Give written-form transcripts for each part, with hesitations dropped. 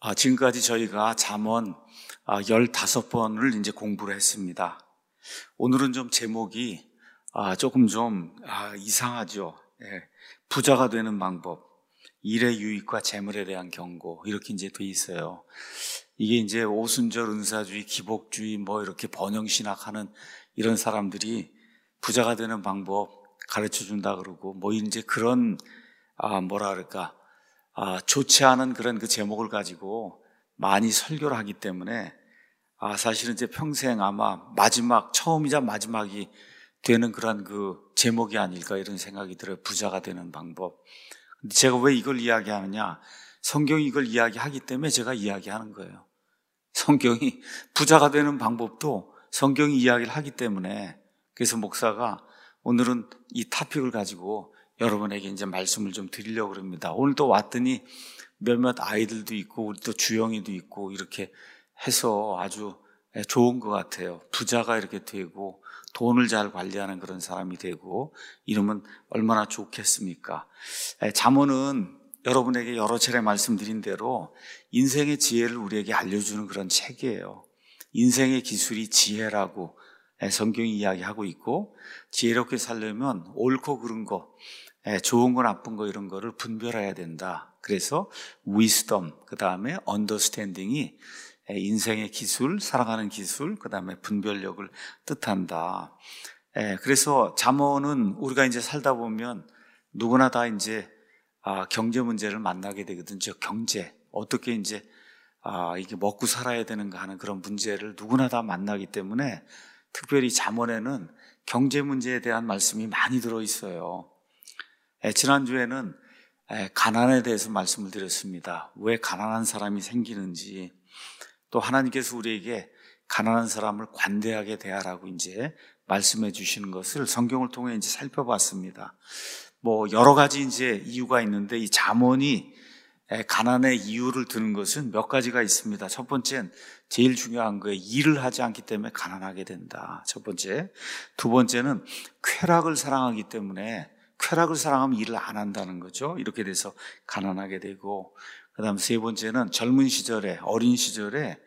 지금까지 저희가 잠언 15번을 이제 공부를 했습니다. 오늘은 좀 제목이 조금 좀 이상하죠. 부자가 되는 방법, 일의 유익과 재물에 대한 경고, 이렇게 이제 돼 있어요. 이게 이제 오순절 은사주의, 기복주의 이렇게 번영신학하는 이런 사람들이 부자가 되는 방법 가르쳐 준다 그러고 이제 그런 좋지 않은 그런 그 제목을 가지고 많이 설교를 하기 때문에 사실은 이제 평생 아마 처음이자 마지막이 되는 그런 그 제목이 아닐까 이런 생각이 들어요. 부자가 되는 방법. 근데 제가 왜 이걸 이야기하느냐? 성경이 이걸 이야기하기 때문에 제가 이야기하는 거예요. 성경이 부자가 되는 방법도 성경이 이야기를 하기 때문에, 그래서 목사가 오늘은 이 토픽을 가지고 여러분에게 이제 말씀을 좀 드리려고 합니다. 오늘 또 왔더니 몇몇 아이들도 있고 우리 또 주영이도 있고 이렇게 해서 아주 좋은 것 같아요. 부자가 이렇게 되고 돈을 잘 관리하는 그런 사람이 되고 이러면 얼마나 좋겠습니까? 잠언은 여러분에게 여러 차례 말씀드린 대로 인생의 지혜를 우리에게 알려주는 그런 책이에요. 인생의 기술이 지혜라고 성경이 이야기하고 있고, 지혜롭게 살려면 옳고 그른 거, 좋은 거 나쁜 거 이런 거를 분별해야 된다. 그래서 wisdom, 그 다음에 understanding이 인생의 기술, 살아가는 기술, 그 다음에 분별력을 뜻한다. 그래서 잠언은 우리가 이제 살다 보면 누구나 다 이제 경제 문제를 만나게 되거든요. 경제, 어떻게 이제 이게 먹고 살아야 되는가 하는 그런 문제를 누구나 다 만나기 때문에 특별히 잠언에는 경제 문제에 대한 말씀이 많이 들어있어요. 지난주에는 가난에 대해서 말씀을 드렸습니다. 왜 가난한 사람이 생기는지, 또 하나님께서 우리에게 가난한 사람을 관대하게 대하라고 이제 말씀해 주시는 것을 성경을 통해 이제 살펴봤습니다. 여러 가지 이제 이유가 있는데 이 잠언이 가난의 이유를 드는 것은 몇 가지가 있습니다. 첫 번째는 제일 중요한 거예요. 일을 하지 않기 때문에 가난하게 된다. 첫 번째. 두 번째는 쾌락을 사랑하기 때문에, 쾌락을 사랑하면 일을 안 한다는 거죠. 이렇게 돼서 가난하게 되고, 그 다음 세 번째는 젊은 시절에, 어린 시절에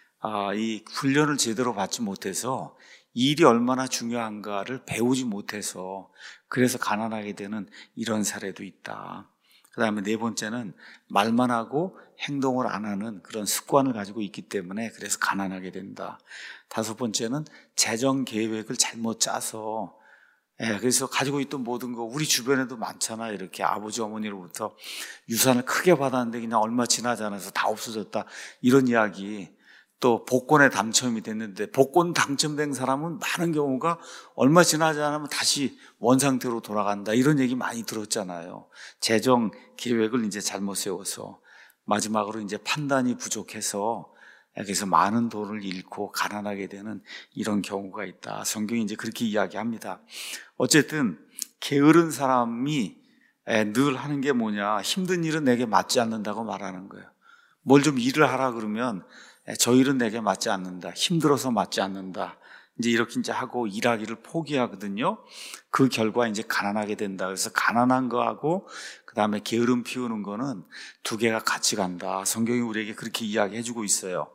이 훈련을 제대로 받지 못해서 일이 얼마나 중요한가를 배우지 못해서 그래서 가난하게 되는 이런 사례도 있다. 그 다음에 네 번째는 말만 하고 행동을 안 하는 그런 습관을 가지고 있기 때문에 그래서 가난하게 된다. 다섯 번째는 재정 계획을 잘못 짜서, 그래서 가지고 있던 모든 거, 우리 주변에도 많잖아. 이렇게 아버지 어머니로부터 유산을 크게 받았는데 그냥 얼마 지나지 않아서 다 없어졌다, 이런 이야기. 또 복권에 당첨이 됐는데 복권 당첨된 사람은 많은 경우가 얼마 지나지 않으면 다시 원상태로 돌아간다, 이런 얘기 많이 들었잖아요. 재정 계획을 이제 잘못 세워서 마지막으로 이제 판단이 부족해서 그래서 많은 돈을 잃고 가난하게 되는 이런 경우가 있다. 성경이 이제 그렇게 이야기합니다. 어쨌든 게으른 사람이 늘 하는 게 뭐냐, 힘든 일은 내게 맞지 않는다고 말하는 거예요. 뭘 좀 일을 하라 그러면 저 일은 내게 맞지 않는다, 힘들어서 맞지 않는다, 이제 이렇게 이제 하고 일하기를 포기하거든요. 그 결과 이제 가난하게 된다. 그래서 가난한 거하고 그 다음에 게으름 피우는 거는 두 개가 같이 간다. 성경이 우리에게 그렇게 이야기해주고 있어요.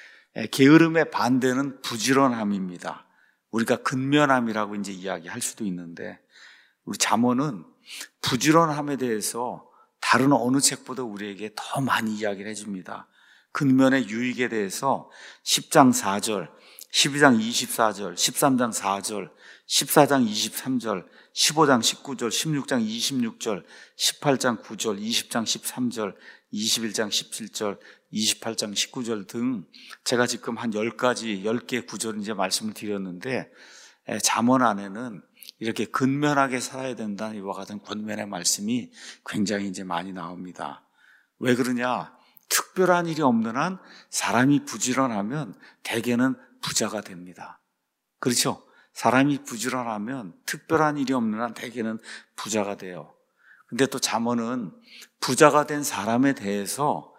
게으름의 반대는 부지런함입니다. 우리가 근면함이라고 이제 이야기할 수도 있는데, 우리 잠언은 부지런함에 대해서 다른 어느 책보다 우리에게 더 많이 이야기를 해줍니다. 근면의 유익에 대해서 10장 4절, 12장 24절, 13장 4절, 14장 23절, 15장 19절, 16장 26절, 18장 9절, 20장 13절, 21장 17절, 28장 19절 등 제가 지금 한 10개 구절 이제 말씀을 드렸는데, 잠언 안에는 이렇게 근면하게 살아야 된다는 이와 같은 권면의 말씀이 굉장히 이제 많이 나옵니다. 왜 그러냐? 특별한 일이 없는 한 사람이 부지런하면 대개는 부자가 됩니다. 그렇죠? 사람이 부지런하면 특별한 일이 없는 한 대개는 부자가 돼요. 근데 또 잠언은 부자가 된 사람에 대해서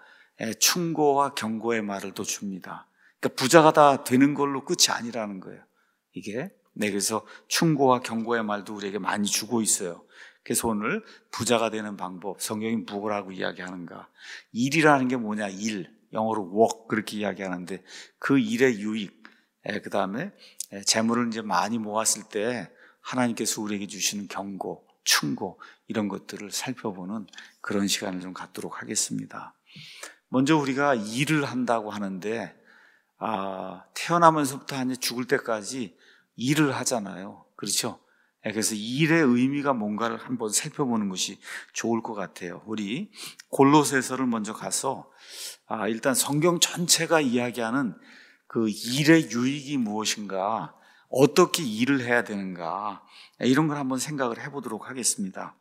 충고와 경고의 말을 또 줍니다. 그러니까 부자가 다 되는 걸로 끝이 아니라는 거예요. 이게. 그래서 충고와 경고의 말도 우리에게 많이 주고 있어요. 그래서 오늘 부자가 되는 방법, 성경이 뭐라고 이야기하는가? 일이라는 게 뭐냐? 일. 영어로 work 그렇게 이야기하는데 그 일의 유익, 그 다음에 재물을 이제 많이 모았을 때 하나님께서 우리에게 주시는 경고, 충고 이런 것들을 살펴보는 그런 시간을 좀 갖도록 하겠습니다. 먼저 우리가 일을 한다고 하는데 태어나면서부터 한 죽을 때까지 일을 하잖아요. 그렇죠? 그래서 일의 의미가 뭔가를 한번 살펴보는 것이 좋을 것 같아요. 우리 골로새서를 먼저 가서 일단 성경 전체가 이야기하는 그 일의 유익이 무엇인가, 어떻게 일을 해야 되는가, 이런 걸 한번 생각을 해보도록 하겠습니다.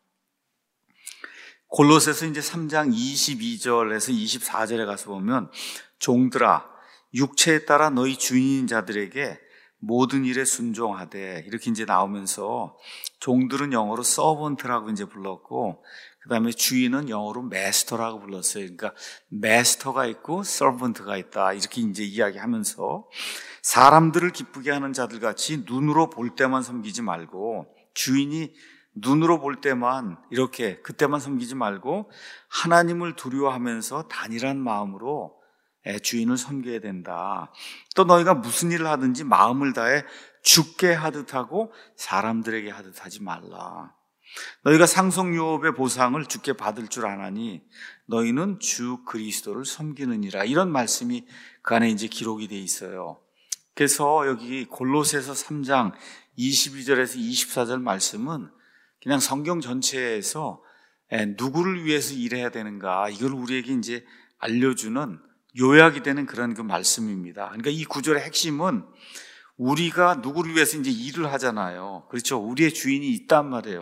골로새서 이제 3장 22절에서 24절에 가서 보면 종들아 육체에 따라 너희 주인인 자들에게 모든 일에 순종하되 이렇게 이제 나오면서 종들은 영어로 서번트라고 이제 불렀고 그 다음에 주인은 영어로 마스터라고 불렀어요. 그러니까 마스터가 있고 서번트가 있다 이렇게 이제 이야기하면서 사람들을 기쁘게 하는 자들 같이 눈으로 볼 때만 섬기지 말고 주인이 눈으로 볼 때만 이렇게 그때만 섬기지 말고 하나님을 두려워하면서 단일한 마음으로 주인을 섬겨야 된다. 또 너희가 무슨 일을 하든지 마음을 다해 주께 하듯 하고 사람들에게 하듯 하지 말라. 너희가 상속유업의 보상을 주께 받을 줄 아나니 너희는 주 그리스도를 섬기느니라. 이런 말씀이 그 안에 이제 기록이 돼 있어요. 그래서 여기 골로새서 3장 22절에서 24절 말씀은 그냥 성경 전체에서 누구를 위해서 일해야 되는가 이걸 우리에게 이제 알려주는 요약이 되는 그런 그 말씀입니다. 그러니까 이 구절의 핵심은 우리가 누구를 위해서 이제 일을 하잖아요. 그렇죠? 우리의 주인이 있단 말이에요.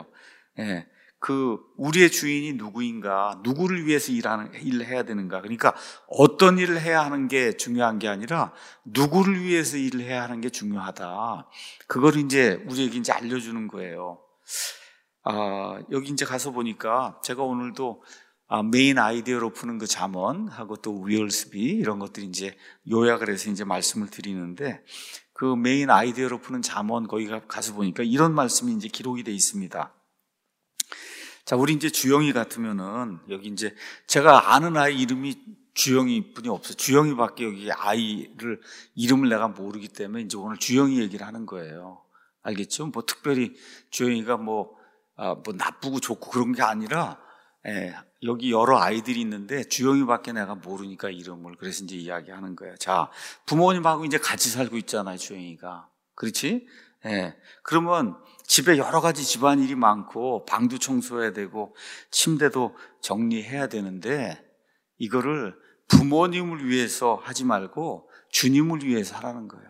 그 우리의 주인이 누구인가, 누구를 위해서 일을 해야 되는가. 그러니까 어떤 일을 해야 하는 게 중요한 게 아니라 누구를 위해서 일을 해야 하는 게 중요하다. 그걸 이제 우리에게 이제 알려주는 거예요. 여기 이제 가서 보니까 제가 오늘도 메인 아이디어로 푸는 그 잠언하고 또 위얼스비 이런 것들이 이제 요약을 해서 이제 말씀을 드리는데 그 메인 아이디어로 푸는 잠언 거기 가서 보니까 이런 말씀이 이제 기록이 돼 있습니다. 자, 우리 이제 주영이 같으면은 여기 이제 제가 아는 아이 이름이 주영이 뿐이 없어요. 주영이밖에 여기 아이를 이름을 내가 모르기 때문에 이제 오늘 주영이 얘기를 하는 거예요. 알겠죠? 뭐 특별히 주영이가 뭐 나쁘고 좋고 그런 게 아니라 여기 여러 아이들이 있는데 주영이밖에 내가 모르니까 이름을 그래서 이제 이야기하는 거예요. 자, 부모님하고 이제 같이 살고 있잖아요, 주영이가. 그렇지? 그러면 집에 여러 가지 집안일이 많고 방도 청소해야 되고 침대도 정리해야 되는데 이거를 부모님을 위해서 하지 말고 주님을 위해서 하라는 거예요.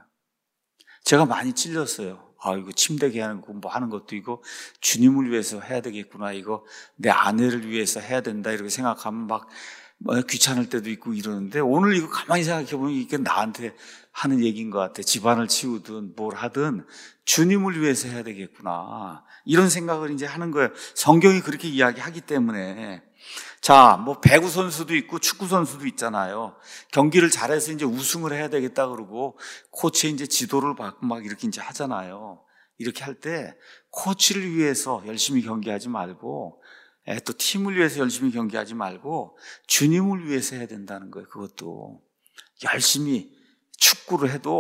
제가 많이 찔렸어요. 이거 침대 개하는 거 뭐 하는 것도 이거 주님을 위해서 해야 되겠구나. 이거 내 아내를 위해서 해야 된다. 이렇게 생각하면 막 귀찮을 때도 있고 이러는데 오늘 이거 가만히 생각해 보면 이게 나한테 하는 얘기인 것 같아. 집안을 치우든 뭘 하든 주님을 위해서 해야 되겠구나. 이런 생각을 이제 하는 거예요. 성경이 그렇게 이야기하기 때문에. 자, 뭐 배구 선수도 있고 축구 선수도 있잖아요. 경기를 잘해서 이제 우승을 해야 되겠다 그러고 코치의 이제 지도를 받고 막 이렇게 이제 하잖아요. 이렇게 할 때 코치를 위해서 열심히 경기하지 말고 또 팀을 위해서 열심히 경기하지 말고 주님을 위해서 해야 된다는 거예요. 그것도 열심히 축구를 해도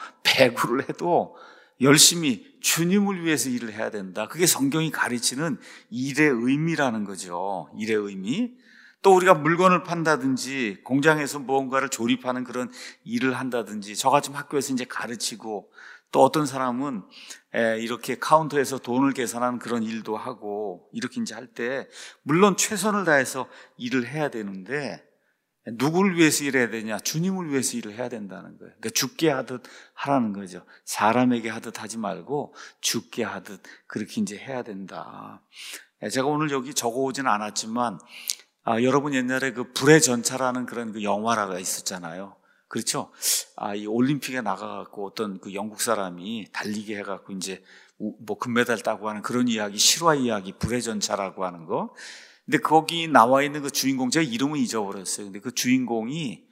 배구를 해도 열심히 주님을 위해서 일을 해야 된다. 그게 성경이 가르치는 일의 의미라는 거죠. 일의 의미. 또 우리가 물건을 판다든지 공장에서 무언가를 조립하는 그런 일을 한다든지 저같이 학교에서 이제 가르치고 또 어떤 사람은 이렇게 카운터에서 돈을 계산하는 그런 일도 하고 이렇게 이제 할 때 물론 최선을 다해서 일을 해야 되는데 누구를 위해서 일해야 되냐? 주님을 위해서 일을 해야 된다는 거예요. 그러니까 주께 하듯 하라는 거죠. 사람에게 하듯 하지 말고 주께 하듯 그렇게 이제 해야 된다. 제가 오늘 여기 적어오지는 않았지만 여러분 옛날에 그 불의 전차라는 그런 그 영화가 있었잖아요. 그렇죠? 이 올림픽에 나가갖고 어떤 그 영국 사람이 달리기 해갖고 이제 뭐 금메달 따고 하는 그런 이야기, 실화 이야기, 불의 전차라고 하는 거. 근데 거기 나와 있는 그 주인공, 제가 이름은 잊어버렸어요. 근데 그 주인공이,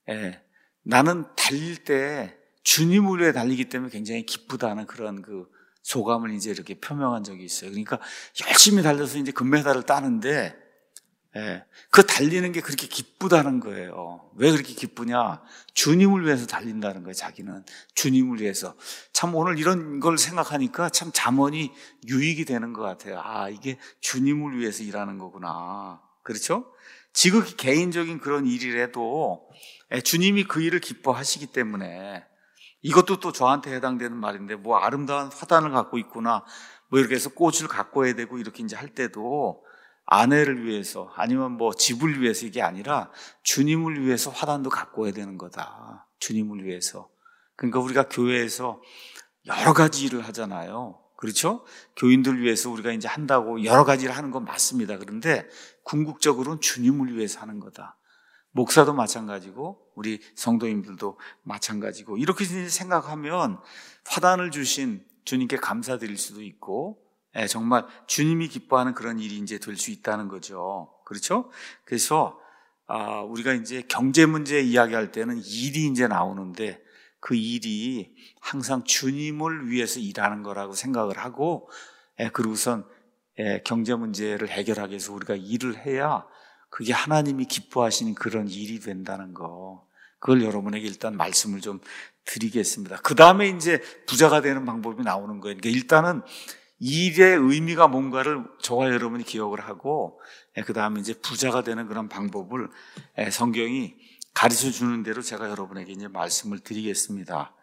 나는 달릴 때 주님을 위해 달리기 때문에 굉장히 기쁘다는 그런 그 소감을 이제 이렇게 표명한 적이 있어요. 그러니까 열심히 달려서 이제 금메달을 따는데, 예, 그 달리는 게 그렇게 기쁘다는 거예요. 왜 그렇게 기쁘냐? 주님을 위해서 달린다는 거예요. 자기는 지님을 위해서. 참 오늘 이런 걸 생각하니까 참 잠언이 유익이 되는 것 같아요. 아, 이게 주님을 위해서 일하는 거구나. 그렇죠? 지극히 개인적인 그런 일이라도 주님이 그 일을 기뻐하시기 때문에, 이것도 또 저한테 해당되는 말인데, 뭐 아름다운 화단을 갖고 있구나, 뭐 이렇게 해서 꽃을 가꿔야 되고 이렇게 이제 할 때도 아내를 위해서 아니면 뭐 집을 위해서 이게 아니라 주님을 위해서 화단도 가꿔야 되는 거다. 주님을 위해서. 그러니까 우리가 교회에서 여러 가지 일을 하잖아요. 그렇죠? 교인들 위해서 우리가 이제 한다고 여러 가지 일을 하는 건 맞습니다. 그런데 궁극적으로는 주님을 위해서 하는 거다. 목사도 마찬가지고 우리 성도님들도 마찬가지고, 이렇게 생각하면 화단을 주신 주님께 감사드릴 수도 있고, 정말 주님이 기뻐하는 그런 일이 이제 될 수 있다는 거죠. 그렇죠? 그래서 우리가 이제 경제 문제 이야기할 때는 일이 이제 나오는데, 그 일이 항상 주님을 위해서 일하는 거라고 생각을 하고, 그리고선 경제 문제를 해결하기 위해서 우리가 일을 해야 그게 하나님이 기뻐하시는 그런 일이 된다는 거, 그걸 여러분에게 일단 말씀을 좀 드리겠습니다. 그 다음에 이제 부자가 되는 방법이 나오는 거예요. 그러니까 일단은 일의 의미가 뭔가를 저와 여러분이 기억을 하고, 그 다음에 이제 부자가 되는 그런 방법을 성경이 가르쳐 주는 대로 제가 여러분에게 이제 말씀을 드리겠습니다.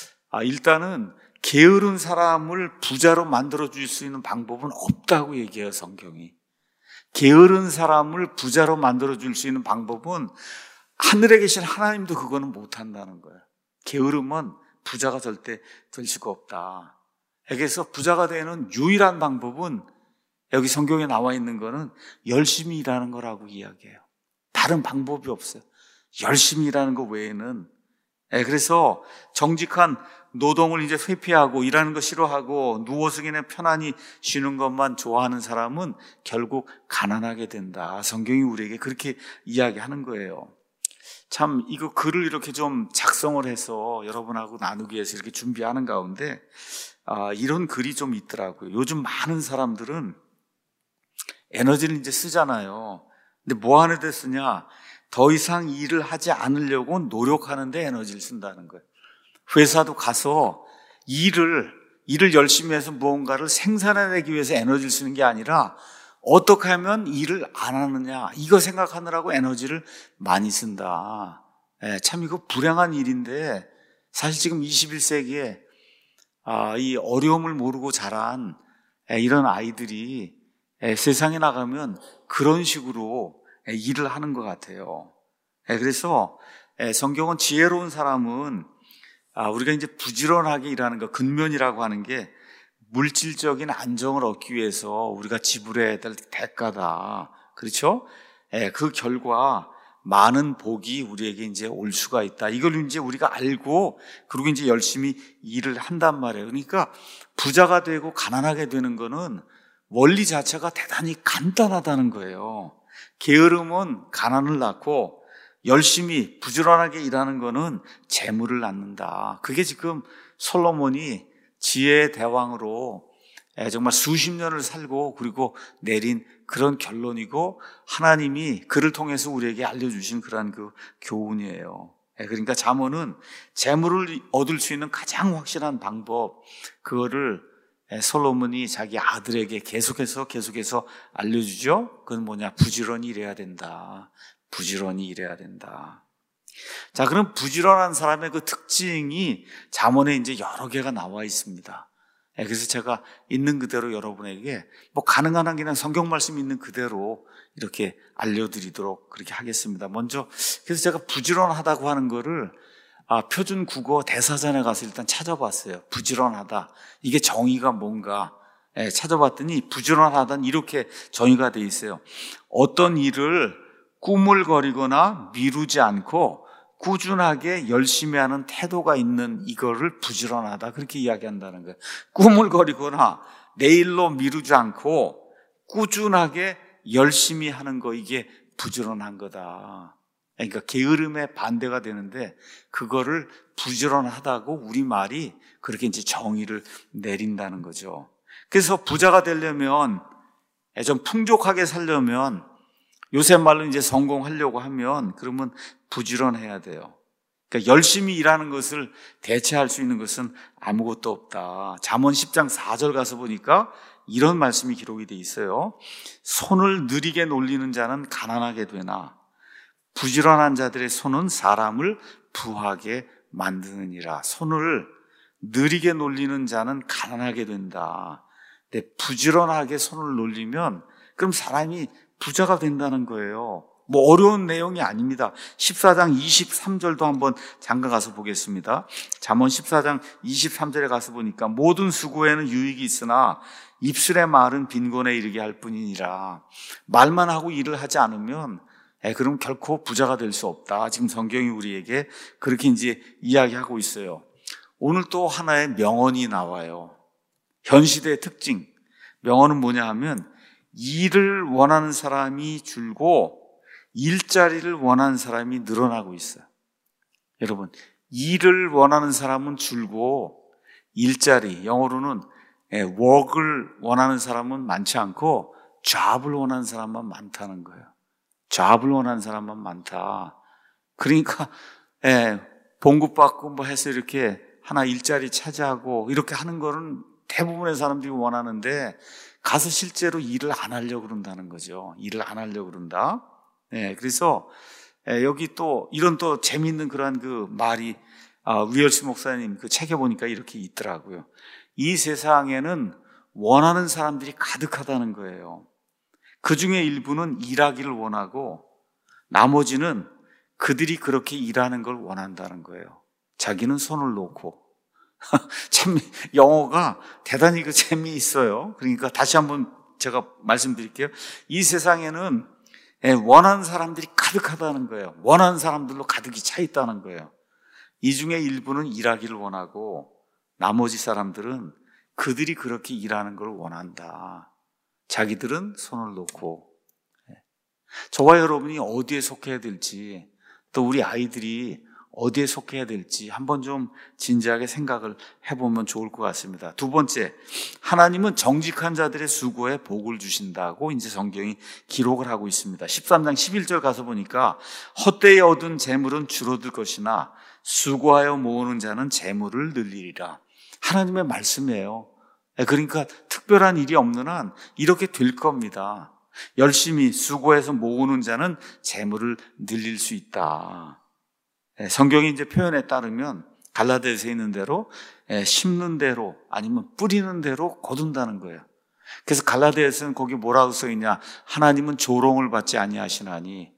일단은 게으른 사람을 부자로 만들어 줄 수 있는 방법은 없다고 얘기해요, 성경이. 게으른 사람을 부자로 만들어 줄 수 있는 방법은 하늘에 계신 하나님도 그거는 못 한다는 거예요. 게으름은 부자가 절대 될 수가 없다. 그래서 부자가 되는 유일한 방법은 여기 성경에 나와 있는 거는 열심히 일하는 거라고 이야기해요. 다른 방법이 없어요. 열심히 일하는 거 외에는. 그래서 정직한 노동을 이제 회피하고 일하는 거 싫어하고 누워서 그냥 편안히 쉬는 것만 좋아하는 사람은 결국 가난하게 된다. 성경이 우리에게 그렇게 이야기하는 거예요. 참 이거 글을 이렇게 좀 작성을 해서 여러분하고 나누기 위해서 이렇게 준비하는 가운데 이런 글이 좀 있더라고요. 요즘 많은 사람들은 에너지를 이제 쓰잖아요. 근데 뭐 하는 데 쓰냐? 더 이상 일을 하지 않으려고 노력하는 데 에너지를 쓴다는 거예요. 회사도 가서 일을 열심히 해서 무언가를 생산해내기 위해서 에너지를 쓰는 게 아니라 어떻게 하면 일을 안 하느냐, 이거 생각하느라고 에너지를 많이 쓴다. 참 이거 불행한 일인데, 사실 지금 21세기에 이 어려움을 모르고 자란 이런 아이들이 세상에 나가면 그런 식으로 일을 하는 것 같아요. 그래서 성경은 지혜로운 사람은 우리가 이제 부지런하게 일하는 거, 근면이라고 하는 게 물질적인 안정을 얻기 위해서 우리가 지불해야 될 대가다. 그렇죠? 그 결과 많은 복이 우리에게 이제 올 수가 있다. 이걸 이제 우리가 알고, 그리고 이제 열심히 일을 한단 말이에요. 그러니까 부자가 되고 가난하게 되는 거는 원리 자체가 대단히 간단하다는 거예요. 게으름은 가난을 낳고 열심히 부지런하게 일하는 거는 재물을 낳는다. 그게 지금 솔로몬이 지혜의 대왕으로 정말 수십 년을 살고 그리고 내린 그런 결론이고, 하나님이 그를 통해서 우리에게 알려주신 그러한 그 교훈이에요. 그러니까 잠언은 재물을 얻을 수 있는 가장 확실한 방법, 그거를 솔로몬이 자기 아들에게 계속해서 알려주죠. 그건 뭐냐? 부지런히 일해야 된다. 부지런히 일해야 된다. 자, 그럼 부지런한 사람의 그 특징이 잠언에 이제 여러 개가 나와 있습니다. 그래서 제가 있는 그대로 여러분에게 뭐 가능한 한 그냥 성경 말씀 있는 그대로 이렇게 알려드리도록 그렇게 하겠습니다. 먼저, 그래서 제가 부지런하다고 하는 거를 표준 국어 대사전에 가서 일단 찾아봤어요. 부지런하다, 이게 정의가 뭔가 찾아봤더니 부지런하다는 이렇게 정의가 돼 있어요. 어떤 일을 꾸물거리거나 미루지 않고 꾸준하게 열심히 하는 태도가 있는 이거를 부지런하다, 그렇게 이야기한다는 거예요. 꾸물거리거나 내일로 미루지 않고 꾸준하게 열심히 하는 거, 이게 부지런한 거다. 그러니까 게으름의 반대가 되는데 그거를 부지런하다고 우리말이 그렇게 이제 정의를 내린다는 거죠. 그래서 부자가 되려면, 좀 풍족하게 살려면 요새 말로 이제 성공하려고 하면 그러면 부지런해야 돼요. 그러니까 열심히 일하는 것을 대체할 수 있는 것은 아무것도 없다. 잠언 10장 4절 가서 보니까 이런 말씀이 기록이 돼 있어요. 손을 느리게 놀리는 자는 가난하게 되나 부지런한 자들의 손은 사람을 부하게 만드느니라. 손을 느리게 놀리는 자는 가난하게 된다. 근데 부지런하게 손을 놀리면 그럼 사람이 부자가 된다는 거예요. 뭐 어려운 내용이 아닙니다. 14장 23절도 한번 잠깐 가서 보겠습니다. 잠언 14장 23절에 가서 보니까 모든 수고에는 유익이 있으나 입술의 말은 빈곤에 이르게 할 뿐이니라. 말만 하고 일을 하지 않으면 그럼 결코 부자가 될 수 없다. 지금 성경이 우리에게 그렇게 이제 이야기하고 있어요. 오늘 또 하나의 명언이 나와요. 현 시대의 특징. 명언은 뭐냐 하면 일을 원하는 사람이 줄고 일자리를 원하는 사람이 늘어나고 있어요. 여러분, 일을 원하는 사람은 줄고 일자리, 영어로는 work을 원하는 사람은 많지 않고 job을 원하는 사람만 많다는 거예요. job을 원하는 사람만 많다. 그러니까 봉급받고 뭐 해서 이렇게 하나 일자리 차지하고 이렇게 하는 거는 대부분의 사람들이 원하는데 가서 실제로 일을 안 하려고 그런다는 거죠. 일을 안 하려고 그런다. 그래서 여기 또 이런 또 재미있는 그런 그 말이 위얼스 목사님 그 책에 보니까 이렇게 있더라고요. 이 세상에는 원하는 사람들이 가득하다는 거예요. 그 중에 일부는 일하기를 원하고 나머지는 그들이 그렇게 일하는 걸 원한다는 거예요. 자기는 손을 놓고. 참 영어가 대단히 그 재미있어요. 그러니까 다시 한번 제가 말씀드릴게요. 이 세상에는 원하는 사람들이 가득하다는 거예요. 원하는 사람들로 가득히 차 있다는 거예요. 이 중에 일부는 일하기를 원하고 나머지 사람들은 그들이 그렇게 일하는 걸 원한다. 자기들은 손을 놓고. 저와 여러분이 어디에 속해야 될지, 또 우리 아이들이 어디에 속해야 될지 한번 좀 진지하게 생각을 해보면 좋을 것 같습니다. 두 번째, 하나님은 정직한 자들의 수고에 복을 주신다고 이제 성경이 기록을 하고 있습니다. 13장 11절 가서 보니까 헛되이 얻은 재물은 줄어들 것이나 수고하여 모으는 자는 재물을 늘리리라. 하나님의 말씀이에요. 그러니까 특별한 일이 없는 한 이렇게 될 겁니다. 열심히 수고해서 모으는 자는 재물을 늘릴 수 있다. 성경이 이제 표현에 따르면 갈라디아서에 있는 대로 심는 대로 아니면 뿌리는 대로 거둔다는 거예요. 그래서 갈라디아서는 거기 뭐라고 써 있냐? 하나님은 조롱을 받지 아니하시나니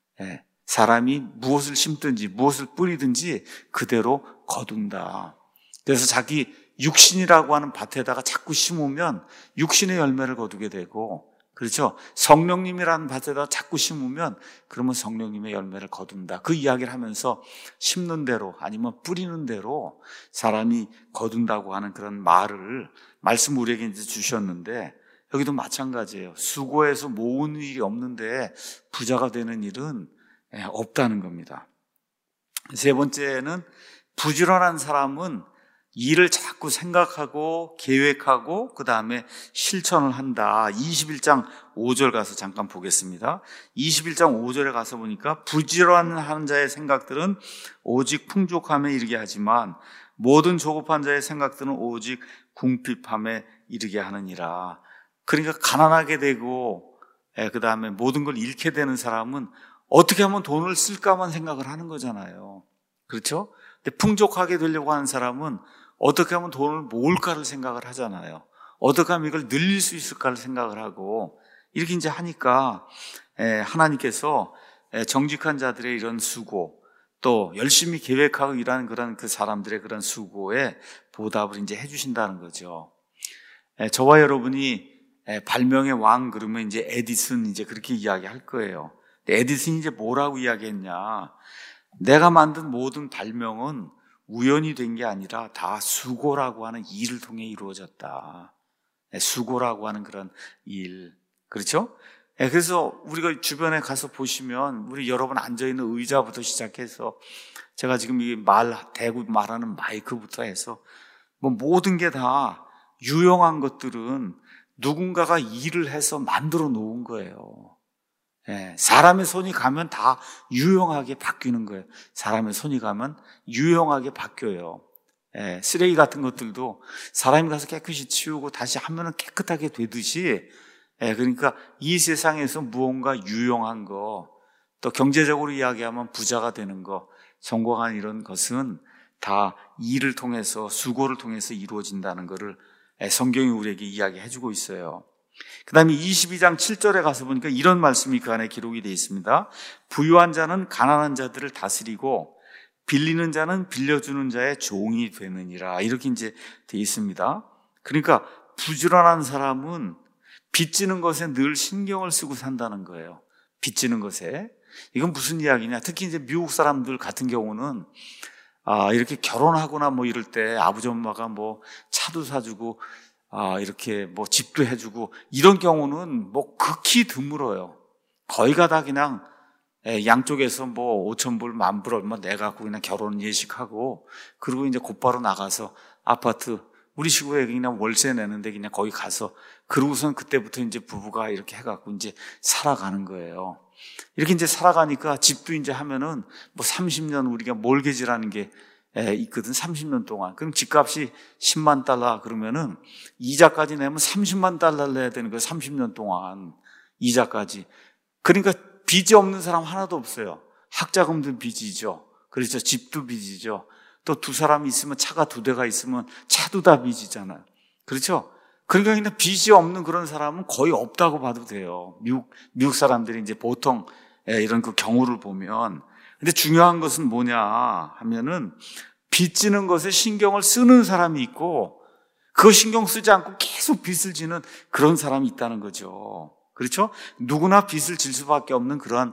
사람이 무엇을 심든지 무엇을 뿌리든지 그대로 거둔다. 그래서 자기 육신이라고 하는 밭에다가 자꾸 심으면 육신의 열매를 거두게 되고, 그렇죠? 성령님이라는 밭에다 자꾸 심으면 그러면 성령님의 열매를 거둔다. 그 이야기를 하면서 심는 대로 아니면 뿌리는 대로 사람이 거둔다고 하는 그런 말씀 우리에게 이제 주셨는데, 여기도 마찬가지예요. 수고해서 모으는 일이 없는데 부자가 되는 일은 없다는 겁니다. 세 번째는 부지런한 사람은 일을 자꾸 생각하고 계획하고 그 다음에 실천을 한다. 21장 5절 가서 잠깐 보겠습니다. 21장 5절에 가서 보니까 부지런한 자의 생각들은 오직 풍족함에 이르게 하지만 모든 조급한 자의 생각들은 오직 궁핍함에 이르게 하느니라. 그러니까 가난하게 되고 그 다음에 모든 걸 잃게 되는 사람은 어떻게 하면 돈을 쓸까만 생각을 하는 거잖아요. 그렇죠? 근데 풍족하게 되려고 하는 사람은 어떻게 하면 돈을 모을까를 생각을 하잖아요. 어떻게 하면 이걸 늘릴 수 있을까를 생각을 하고 이렇게 이제 하니까 하나님께서 정직한 자들의 이런 수고, 또 열심히 계획하고 일하는 그런 그 사람들의 그런 수고에 보답을 이제 해주신다는 거죠. 저와 여러분이 발명의 왕 그러면 이제 에디슨 이제 그렇게 이야기할 거예요. 에디슨이 이제 뭐라고 이야기했냐? 내가 만든 모든 발명은 우연이 된 게 아니라 다 수고라고 하는 일을 통해 이루어졌다. 수고라고 하는 그런 일. 그렇죠? 그래서 우리가 주변에 가서 보시면 우리 여러분 앉아있는 의자부터 시작해서 제가 지금 이 대고 말하는 마이크부터 해서 뭐 모든 게 다 유용한 것들은 누군가가 일을 해서 만들어 놓은 거예요. 사람의 손이 가면 다 유용하게 바뀌는 거예요. 사람의 손이 가면 유용하게 바뀌어요. 쓰레기 같은 것들도 사람이 가서 깨끗이 치우고 다시 하면은 깨끗하게 되듯이, 그러니까 이 세상에서 무언가 유용한 거, 또 경제적으로 이야기하면 부자가 되는 거, 성공한 이런 것은 다 일을 통해서, 수고를 통해서 이루어진다는 것을 성경이 우리에게 이야기해주고 있어요. 그 다음에 22장 7절에 가서 보니까 이런 말씀이 그 안에 기록이 되어 있습니다. 부유한 자는 가난한 자들을 다스리고 빌리는 자는 빌려주는 자의 종이 되느니라. 이렇게 이제 되어 있습니다. 그러니까 부지런한 사람은 빚지는 것에 늘 신경을 쓰고 산다는 거예요. 빚지는 것에. 이건 무슨 이야기냐? 특히 이제 미국 사람들 같은 경우는 이렇게 결혼하거나 뭐 이럴 때 아버지 엄마가 뭐 차도 사주고 이렇게 뭐 집도 해주고 이런 경우는 뭐 극히 드물어요. 거의가 다 그냥 양쪽에서 뭐 5,000불, 10,000불 얼마 내갖고 그냥 결혼 예식하고, 그리고 이제 곧바로 나가서 아파트, 우리 시골에 그냥 월세 내는데 그냥 거기 가서, 그러고선 그때부터 이제 부부가 이렇게 해갖고 이제 살아가는 거예요. 이렇게 이제 살아가니까 집도 이제 하면은 뭐 30년 우리가 몰개지라는 게 있거든. 30년 동안. 그럼 집값이 10만 달러 그러면은 이자까지 내면 30만 달러를 내야 되는 거예요. 30년 동안 이자까지. 그러니까 빚이 없는 사람 하나도 없어요. 학자금도 빚이죠. 그렇죠. 집도 빚이죠. 또 두 사람이 있으면, 차가 2대가 있으면 차도 다 빚이잖아요. 그렇죠. 그러니까 그냥 빚이 없는 그런 사람은 거의 없다고 봐도 돼요. 미국 사람들이 이제 보통 이런 그 경우를 보면. 근데 중요한 것은 뭐냐 하면은, 빚지는 것에 신경을 쓰는 사람이 있고, 그거 신경 쓰지 않고 계속 빚을 지는 그런 사람이 있다는 거죠. 그렇죠? 누구나 빚을 질 수밖에 없는 그런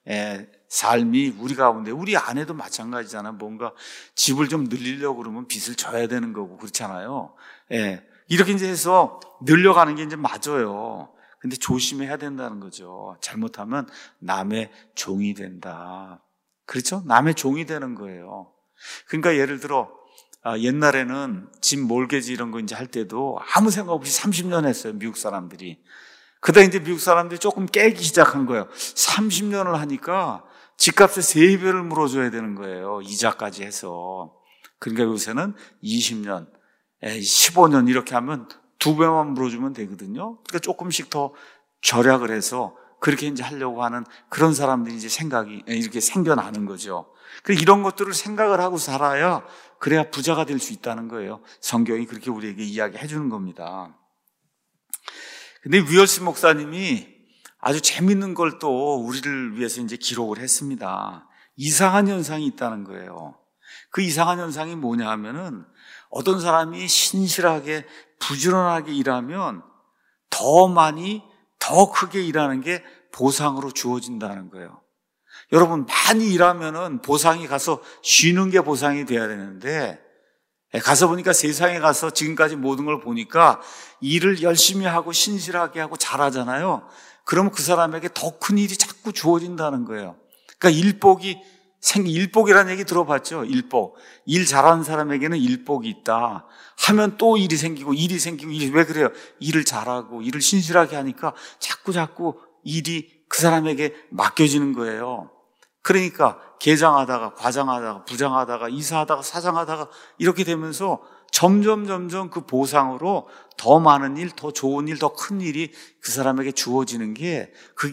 삶이 우리 가운데, 우리 아내도 마찬가지잖아요. 뭔가 집을 좀 늘리려고 그러면 빚을 져야 되는 거고, 그렇잖아요. 이렇게 이제 해서 늘려가는 게 이제 맞아요. 근데 조심해야 된다는 거죠. 잘못하면 남의 종이 된다. 그렇죠? 남의 종이 되는 거예요. 그러니까 예를 들어, 옛날에는 집 몰개지 이런 거 이제 할 때도 아무 생각 없이 30년 했어요. 미국 사람들이. 그다음에 이제 미국 사람들이 조금 깨기 시작한 거예요. 30년을 하니까 집값의 3배를 물어줘야 되는 거예요. 이자까지 해서. 그러니까 요새는 20년, 15년 이렇게 하면 2배만 물어주면 되거든요. 그러니까 조금씩 더 절약을 해서 그렇게 이제 하려고 하는 그런 사람들이 이제 생각이 이렇게 생겨나는 거죠. 그래서 이런 것들을 생각을 하고 살아야, 그래야 부자가 될 수 있다는 거예요. 성경이 그렇게 우리에게 이야기해 주는 겁니다. 근데 위얼스 목사님이 아주 재밌는 걸 또 우리를 위해서 이제 기록을 했습니다. 이상한 현상이 있다는 거예요. 그 이상한 현상이 뭐냐 하면은, 어떤 사람이 신실하게 부지런하게 일하면 더 많이, 더 크게 일하는 게 보상으로 주어진다는 거예요. 여러분, 많이 일하면은 보상이 가서 쉬는 게 보상이 돼야 되는데, 가서 보니까, 세상에 가서 지금까지 모든 걸 보니까 일을 열심히 하고 신실하게 하고 잘하잖아요. 그러면 그 사람에게 더 큰 일이 자꾸 주어진다는 거예요. 그러니까 일복이라는 얘기 들어봤죠? 일복. 일 잘하는 사람에게는 일복이 있다. 하면 또 일이 생기고, 왜 그래요? 일을 잘하고 일을 신실하게 하니까 자꾸 일이 그 사람에게 맡겨지는 거예요. 그러니까 계장하다가 과장하다가 부장하다가 이사하다가 사장하다가 이렇게 되면서 점점 그 보상으로 더 많은 일, 더 좋은 일, 더 큰 일이 그 사람에게 주어지는 게,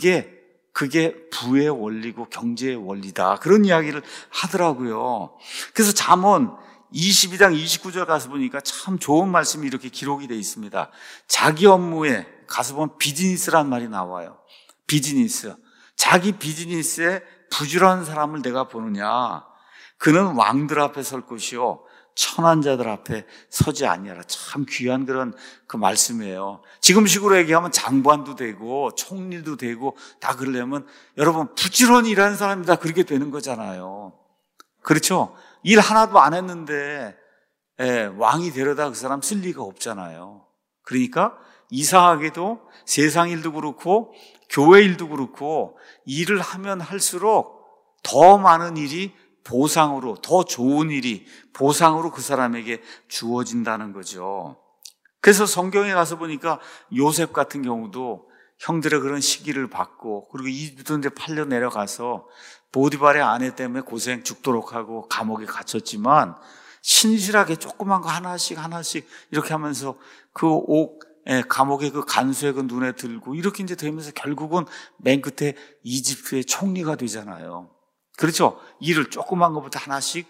그게 부의 원리고 경제의 원리다. 그런 이야기를 하더라고요. 그래서 잠언 22장 29절 가서 보니까 참 좋은 말씀이 이렇게 기록이 되어 있습니다. 자기 업무에 가서 보면 비즈니스란 말이 나와요. 비즈니스. 자기 비즈니스에 부지런한 사람을 내가 보느냐. 그는 왕들 앞에 설 것이요 천한 자들 앞에 서지 아니하라. 참 귀한 그런 그 말씀이에요. 지금식으로 얘기하면 장관도 되고 총리도 되고 다 그러려면, 여러분, 부지런히 일하는 사람이 다 그렇게 되는 거잖아요. 그렇죠? 일 하나도 안 했는데 왕이 되려다 그 사람 쓸 리가 없잖아요. 그러니까 이상하게도 세상 일도 그렇고 교회 일도 그렇고, 일을 하면 할수록 더 많은 일이 보상으로, 더 좋은 일이 보상으로 그 사람에게 주어진다는 거죠. 그래서 성경에 가서 보니까 요셉 같은 경우도 형들의 그런 시기를 받고, 그리고 이집트에 팔려 내려가서 보디발의 아내 때문에 고생 죽도록 하고 감옥에 갇혔지만 신실하게 조그만 거 하나씩 이렇게 하면서 감옥의 그 간수의 그 눈에 들고 이렇게 이제 되면서 결국은 맨 끝에 이집트의 총리가 되잖아요. 그렇죠? 일을 조그만 것부터 하나씩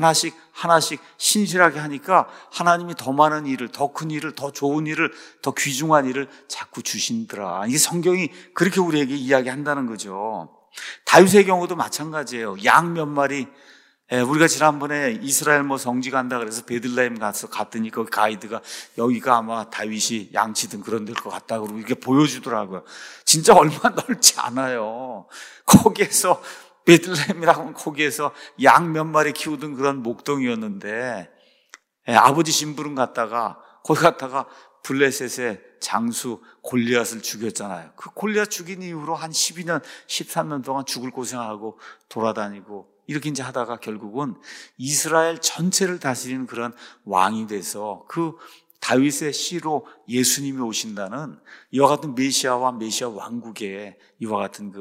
신실하게 하니까 하나님이 더 많은 일을, 더 큰 일을, 더 좋은 일을, 더 귀중한 일을 자꾸 주신더라. 이게 성경이 그렇게 우리에게 이야기한다는 거죠. 다윗의 경우도 마찬가지예요. 양 몇 마리, 우리가 지난번에 이스라엘 성지 간다 그래서 베들레헴 갔더니 거기 가이드가 여기가 아마 다윗이 양치든 그런 데일 것 같다 그러고 이렇게 보여주더라고요. 진짜 얼마 넓지 않아요. 거기에서 베들레헴이라고 하면 거기에서 양 몇 마리 키우던 그런 목동이었는데, 아버지 심부름 갔다가 거기 갔다가 블레셋의 장수 골리앗을 죽였잖아요. 그 골리앗 죽인 이후로 한 12년, 13년 동안 죽을 고생하고 돌아다니고 이렇게 이제 하다가 결국은 이스라엘 전체를 다스리는 그런 왕이 돼서 그 다윗의 씨로 예수님이 오신다는 이와 같은 메시아와 메시아 왕국에 이와 같은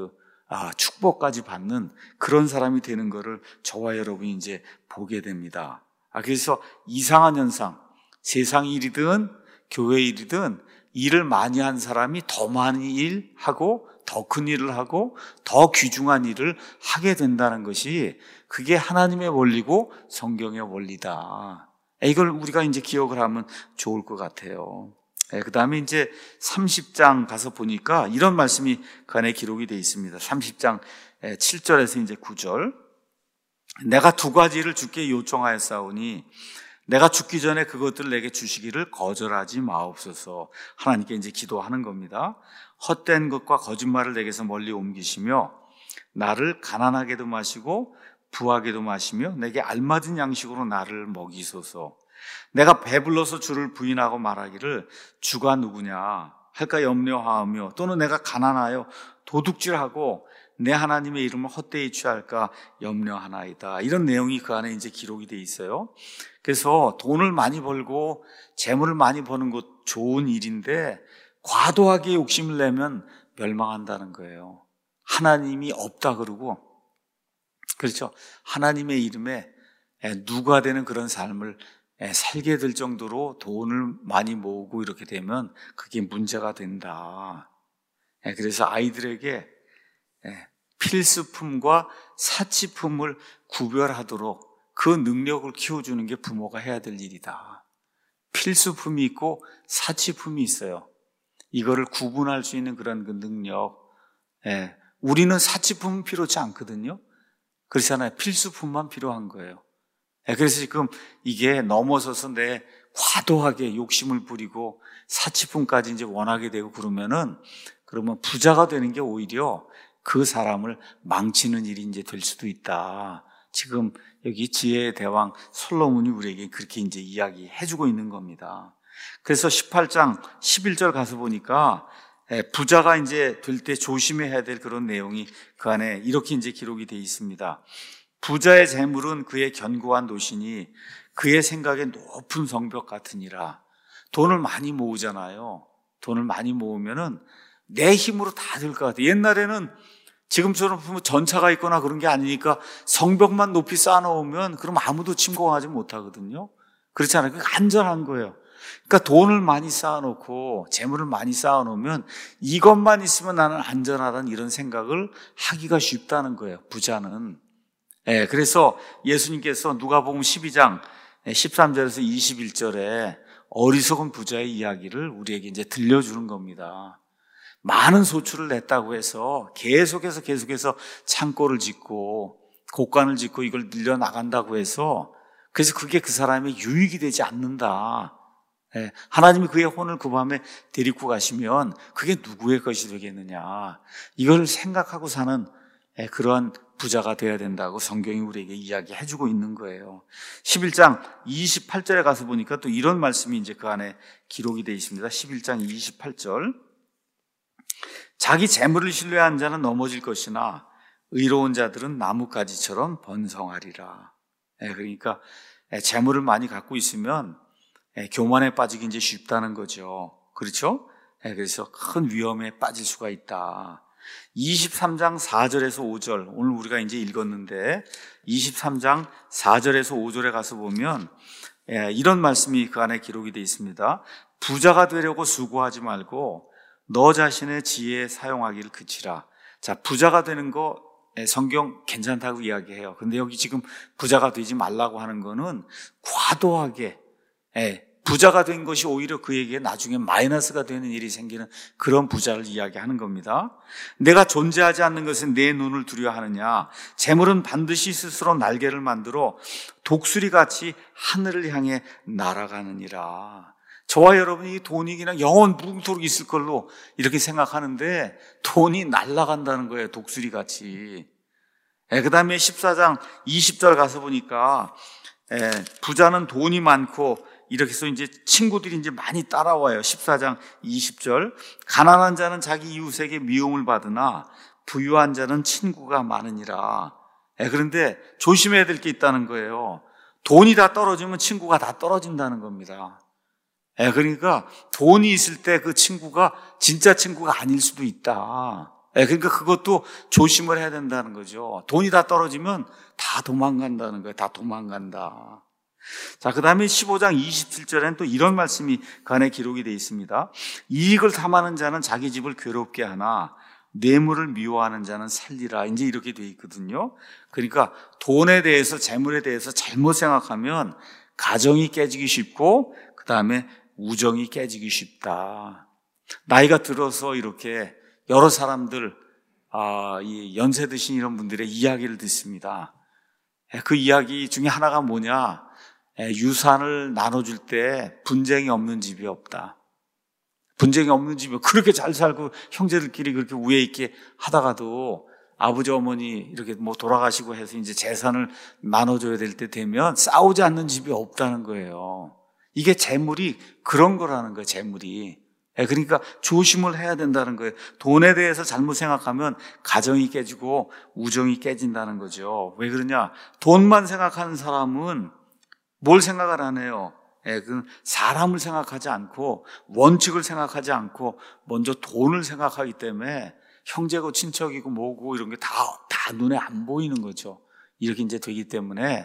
축복까지 받는 그런 사람이 되는 것을 저와 여러분이 이제 보게 됩니다. 그래서 이상한 현상, 세상 일이든 교회 일이든 일을 많이 한 사람이 더 많이 일하고 더 큰 일을 하고 더 귀중한 일을 하게 된다는 것이 그게 하나님의 원리고 성경의 원리다. 이걸 우리가 이제 기억을 하면 좋을 것 같아요. 그 다음에 이제 30장 가서 보니까 이런 말씀이 그 안에 기록이 되어 있습니다. 30장 7절에서 이제 9절. 내가 두 가지를 주께 요청하였사오니 내가 죽기 전에 그것들을 내게 주시기를 거절하지 마옵소서. 하나님께 이제 기도하는 겁니다. 헛된 것과 거짓말을 내게서 멀리 옮기시며 나를 가난하게도 마시고 부하게도 마시며 내게 알맞은 양식으로 나를 먹이소서. 내가 배불러서 주를 부인하고 말하기를 주가 누구냐 할까 염려하며 또는 내가 가난하여 도둑질하고 내 하나님의 이름을 헛되이 취할까 염려하나이다. 이런 내용이 그 안에 이제 기록이 돼 있어요. 그래서 돈을 많이 벌고 재물을 많이 버는 것 좋은 일인데 과도하게 욕심을 내면 멸망한다는 거예요. 하나님이 없다 그러고, 그렇죠. 하나님의 이름에 누가 되는 그런 삶을 살게 될 정도로 돈을 많이 모으고 이렇게 되면 그게 문제가 된다. 그래서 아이들에게 필수품과 사치품을 구별하도록 그 능력을 키워주는 게 부모가 해야 될 일이다. 필수품이 있고 사치품이 있어요. 이거를 구분할 수 있는 그런 그 능력. 우리는 사치품은 필요치 않거든요. 그렇잖아요. 필수품만 필요한 거예요. 그래서 지금 이게 넘어서서 내 과도하게 욕심을 부리고 사치품까지 이제 원하게 되고 그러면 부자가 되는 게 오히려 그 사람을 망치는 일이 이제 될 수도 있다. 지금 여기 지혜의 대왕 솔로몬이 우리에게 그렇게 이제 이야기해주고 있는 겁니다. 그래서 18장 11절 가서 보니까 부자가 이제 될 때 조심해야 될 그런 내용이 그 안에 이렇게 이제 기록이 되어 있습니다. 부자의 재물은 그의 견고한 도시니 그의 생각에 높은 성벽 같으니라. 돈을 많이 모으잖아요. 돈을 많이 모으면은 내 힘으로 다 될 것 같아요. 옛날에는 지금처럼 전차가 있거나 그런 게 아니니까 성벽만 높이 쌓아놓으면 그럼 아무도 침공하지 못하거든요. 그렇지 않아요? 그게 안전한 거예요. 그러니까 돈을 많이 쌓아놓고 재물을 많이 쌓아놓으면 이것만 있으면 나는 안전하다는 이런 생각을 하기가 쉽다는 거예요. 부자는. 그래서 예수님께서 누가복음 12장 13절에서 21절에 어리석은 부자의 이야기를 우리에게 이제 들려주는 겁니다. 많은 소출을 냈다고 해서 계속해서 창고를 짓고 곡간을 짓고 이걸 늘려나간다고 해서 그래서 그게 그 사람의 유익이 되지 않는다. 하나님이 그의 혼을 그 밤에 데리고 가시면 그게 누구의 것이 되겠느냐. 이걸 생각하고 사는 그러한 부자가 되어야 된다고 성경이 우리에게 이야기해주고 있는 거예요. 11장 28절에 가서 보니까 또 이런 말씀이 이제 그 안에 기록이 되어 있습니다. 11장 28절. 자기 재물을 신뢰한 자는 넘어질 것이나 의로운 자들은 나뭇가지처럼 번성하리라. 그러니까 재물을 많이 갖고 있으면 교만에 빠지기 이제 쉽다는 거죠. 그렇죠? 그래서 큰 위험에 빠질 수가 있다. 23장 4절에서 5절, 오늘 우리가 이제 읽었는데 23장 4절에서 5절에 가서 보면 이런 말씀이 그 안에 기록이 되어 있습니다. 부자가 되려고 수고하지 말고 너 자신의 지혜에 사용하기를 그치라. 자, 부자가 되는 거 성경 괜찮다고 이야기해요. 근데 여기 지금 부자가 되지 말라고 하는 거는 과도하게 부자가 된 것이 오히려 그에게 나중에 마이너스가 되는 일이 생기는 그런 부자를 이야기하는 겁니다. 내가 존재하지 않는 것에 내 눈을 두려워하느냐. 재물은 반드시 스스로 날개를 만들어 독수리같이 하늘을 향해 날아가느니라. 저와 여러분이 돈이 그냥 영원 무궁토록 있을 걸로 이렇게 생각하는데 돈이 날아간다는 거예요. 독수리같이. 그 다음에 14장 20절 가서 보니까 부자는 돈이 많고 이렇게 해서 이제 친구들이 이제 많이 따라와요. 14장 20절. 가난한 자는 자기 이웃에게 미움을 받으나 부유한 자는 친구가 많으니라. 그런데 조심해야 될 게 있다는 거예요. 돈이 다 떨어지면 친구가 다 떨어진다는 겁니다. 그러니까 돈이 있을 때 그 친구가 진짜 친구가 아닐 수도 있다. 그러니까 그것도 조심을 해야 된다는 거죠. 돈이 다 떨어지면 다 도망간다는 거예요. 다 도망간다. 자, 그 다음에 15장 27절에는 또 이런 말씀이 그 안에 기록이 되어 있습니다. 이익을 탐하는 자는 자기 집을 괴롭게 하나 뇌물을 미워하는 자는 살리라. 이제 이렇게 되어 있거든요. 그러니까 돈에 대해서, 재물에 대해서 잘못 생각하면 가정이 깨지기 쉽고 그 다음에 우정이 깨지기 쉽다. 나이가 들어서 이렇게 여러 사람들, 이 연세 드신 이런 분들의 이야기를 듣습니다. 그 이야기 중에 하나가 뭐냐? 유산을 나눠줄 때 분쟁이 없는 집이 없다. 분쟁이 없는 집이 그렇게 잘 살고 형제들끼리 그렇게 우애 있게 하다가도 아버지 어머니 이렇게 뭐 돌아가시고 해서 이제 재산을 나눠줘야 될 때 되면 싸우지 않는 집이 없다는 거예요. 이게 재물이 그런 거라는 거예요. 재물이. 그러니까 조심을 해야 된다는 거예요. 돈에 대해서 잘못 생각하면 가정이 깨지고 우정이 깨진다는 거죠. 왜 그러냐? 돈만 생각하는 사람은 뭘 생각을 안 해요? 그 사람을 생각하지 않고 원칙을 생각하지 않고 먼저 돈을 생각하기 때문에 형제고 친척이고 뭐고 이런 게 다 눈에 안 보이는 거죠. 이렇게 이제 되기 때문에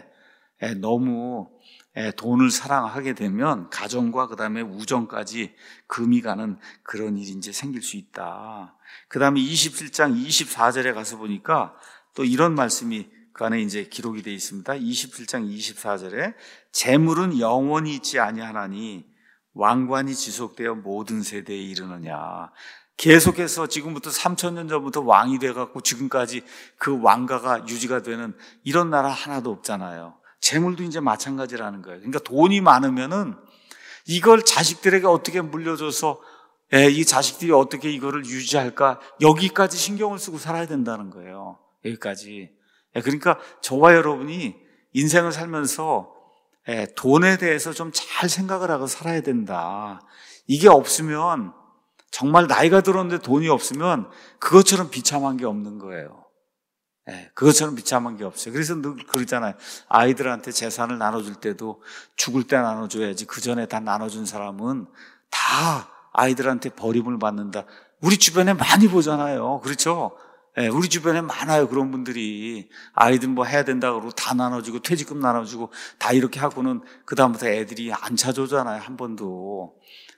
너무 돈을 사랑하게 되면 가정과 그 다음에 우정까지 금이 가는 그런 일이 이제 생길 수 있다. 그 다음에 27장 24절에 가서 보니까 또 이런 말씀이 그 안에 이제 기록이 되어 있습니다. 27장 24절에 재물은 영원히 있지 아니하나니 왕관이 지속되어 모든 세대에 이르느냐. 계속해서 지금부터 3,000년 전부터 왕이 돼갖고 지금까지 그 왕가가 유지가 되는 이런 나라 하나도 없잖아요. 재물도 이제 마찬가지라는 거예요. 그러니까 돈이 많으면은 이걸 자식들에게 어떻게 물려줘서 이 자식들이 어떻게 이거를 유지할까 여기까지 신경을 쓰고 살아야 된다는 거예요. 여기까지. 그러니까 저와 여러분이 인생을 살면서 돈에 대해서 좀 잘 생각을 하고 살아야 된다. 이게 없으면 정말 나이가 들었는데 돈이 없으면 그것처럼 비참한 게 없는 거예요. 그것처럼 비참한 게 없어요. 그래서 늘 그러잖아요. 아이들한테 재산을 나눠줄 때도 죽을 때 나눠줘야지 그 전에 다 나눠준 사람은 다 아이들한테 버림을 받는다. 우리 주변에 많이 보잖아요. 그렇죠? 우리 주변에 많아요. 그런 분들이 아이들 뭐 해야 된다고 그러고 다 나눠주고 퇴직금 나눠주고 다 이렇게 하고는 그다음부터 애들이 안 찾아오잖아요. 한 번도.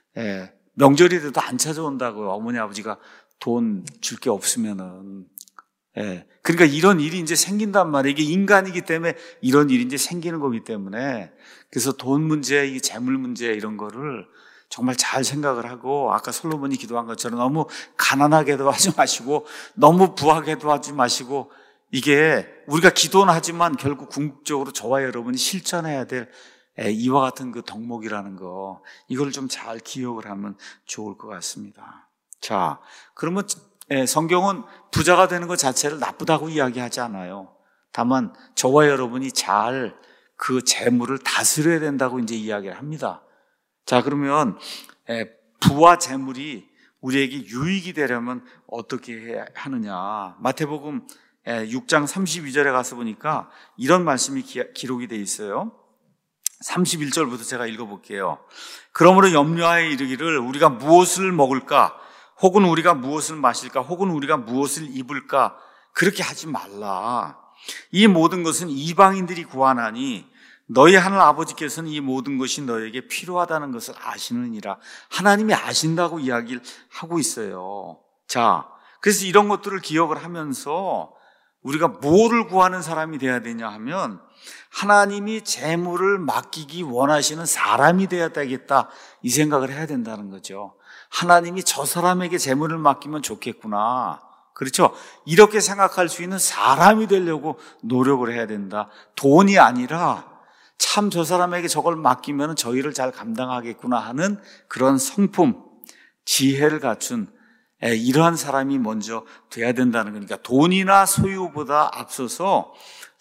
명절이 돼도 안 찾아온다고요. 어머니 아버지가 돈 줄 게 없으면은. 그러니까 이런 일이 이제 생긴단 말이에요. 이게 인간이기 때문에 이런 일이 이제 생기는 거기 때문에 그래서 돈 문제, 이 재물 문제 이런 거를 정말 잘 생각을 하고 아까 솔로몬이 기도한 것처럼 너무 가난하게도 하지 마시고 너무 부하게도 하지 마시고 이게 우리가 기도는 하지만 결국 궁극적으로 저와 여러분이 실천해야 될 이와 같은 그 덕목이라는 거 이걸 좀 잘 기억을 하면 좋을 것 같습니다. 자, 그러면 성경은 부자가 되는 것 자체를 나쁘다고 이야기하지 않아요. 다만 저와 여러분이 잘 그 재물을 다스려야 된다고 이제 이야기를 합니다. 자, 그러면 부와 재물이 우리에게 유익이 되려면 어떻게 해야 하느냐. 마태복음 6장 32절에 가서 보니까 이런 말씀이 기록이 되어 있어요. 31절부터 제가 읽어볼게요. 그러므로 염려하여 이르기를 우리가 무엇을 먹을까? 혹은 우리가 무엇을 마실까? 혹은 우리가 무엇을 입을까? 그렇게 하지 말라. 이 모든 것은 이방인들이 구하나니 너희 하늘 아버지께서는 이 모든 것이 너에게 필요하다는 것을 아시느니라. 하나님이 아신다고 이야기를 하고 있어요. 자, 그래서 이런 것들을 기억을 하면서 우리가 뭐를 구하는 사람이 돼야 되냐 하면 하나님이 재물을 맡기기 원하시는 사람이 돼야 되겠다, 이 생각을 해야 된다는 거죠. 하나님이 저 사람에게 재물을 맡기면 좋겠구나, 그렇죠? 이렇게 생각할 수 있는 사람이 되려고 노력을 해야 된다. 돈이 아니라 참 저 사람에게 저걸 맡기면 저희를 잘 감당하겠구나 하는 그런 성품, 지혜를 갖춘 이러한 사람이 먼저 돼야 된다는 거니까 돈이나 소유보다 앞서서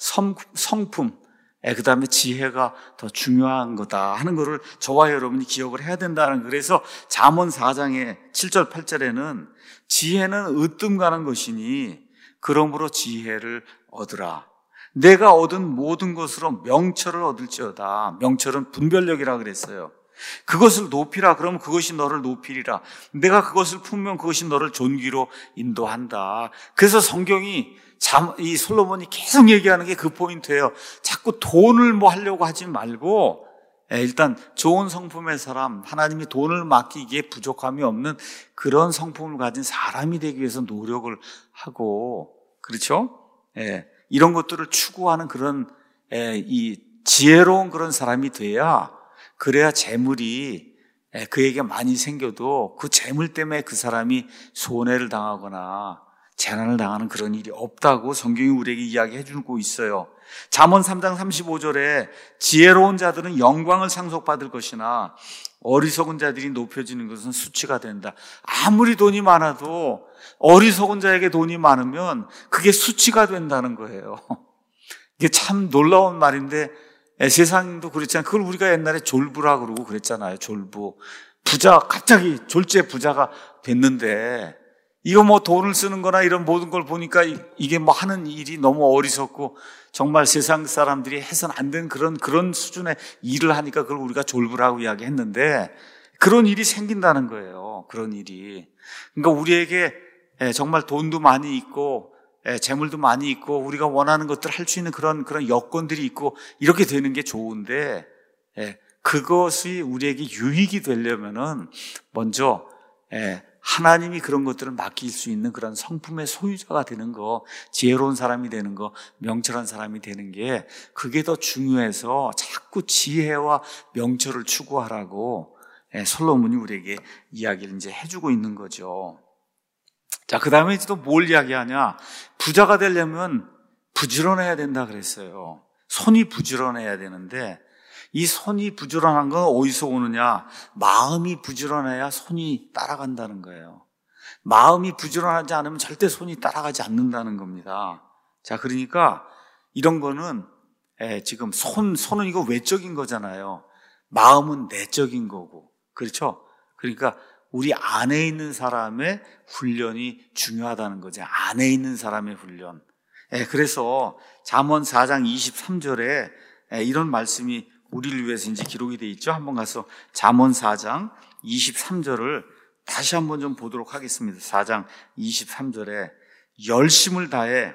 성품, 그 다음에 지혜가 더 중요한 거다 하는 것을 저와 여러분이 기억을 해야 된다는 거예요. 그래서 잠언 4장의 7절 8절에는 지혜는 으뜸 가는 것이니 그러므로 지혜를 얻으라. 내가 얻은 모든 것으로 명철을 얻을지어다. 명철은 분별력이라 그랬어요. 그것을 높이라. 그러면 그것이 너를 높이리라. 내가 그것을 품으면 그것이 너를 존귀로 인도한다. 그래서 성경이 이 솔로몬이 계속 얘기하는 게 그 포인트예요. 자꾸 돈을 뭐 하려고 하지 말고 일단 좋은 성품의 사람, 하나님이 돈을 맡기기에 부족함이 없는 그런 성품을 가진 사람이 되기 위해서 노력을 하고, 그렇죠? 이런 것들을 추구하는 그런 이 지혜로운 그런 사람이 돼야, 그래야 재물이 그에게 많이 생겨도 그 재물 때문에 그 사람이 손해를 당하거나 재난을 당하는 그런 일이 없다고 성경이 우리에게 이야기해 주고 있어요. 잠언 3장 35절에 지혜로운 자들은 영광을 상속받을 것이나 어리석은 자들이 높여지는 것은 수치가 된다. 아무리 돈이 많아도 어리석은 자에게 돈이 많으면 그게 수치가 된다는 거예요. 이게 참 놀라운 말인데 세상도 그렇지만 그걸 우리가 옛날에 졸부라 그러고 그랬잖아요. 졸부. 부자, 갑자기 졸제 부자가 됐는데 이거 뭐 돈을 쓰는 거나 이런 모든 걸 보니까 이게 뭐 하는 일이 너무 어리석고 정말 세상 사람들이 해서는 안 되는 그런 수준의 일을 하니까 그걸 우리가 졸부라고 이야기했는데 그런 일이 생긴다는 거예요. 그런 일이. 그러니까 우리에게 정말 돈도 많이 있고 재물도 많이 있고 우리가 원하는 것들을 할 수 있는 그런 여건들이 있고 이렇게 되는 게 좋은데 그것이 우리에게 유익이 되려면은 먼저 하나님이 그런 것들을 맡길 수 있는 그런 성품의 소유자가 되는 거, 지혜로운 사람이 되는 거, 명철한 사람이 되는 게 그게 더 중요해서 자꾸 지혜와 명철을 추구하라고 솔로몬이 우리에게 이야기를 이제 해주고 있는 거죠. 자, 그 다음에 또 뭘 이야기하냐? 부자가 되려면 부지런해야 된다 그랬어요. 손이 부지런해야 되는데 이 손이 부지런한 건 어디서 오느냐? 마음이 부지런해야 손이 따라간다는 거예요. 마음이 부지런하지 않으면 절대 손이 따라가지 않는다는 겁니다. 자, 그러니까 이런 거는 지금 손은 이거 외적인 거잖아요. 마음은 내적인 거고, 그렇죠? 그러니까 우리 안에 있는 사람의 훈련이 중요하다는 거죠. 안에 있는 사람의 훈련. 그래서 잠언 4장 23절에 이런 말씀이 우리를 위해서 이제 기록이 되어 있죠. 한번 가서 잠언 4장 23절을 다시 한번 좀 보도록 하겠습니다. 4장 23절에 열심을 다해,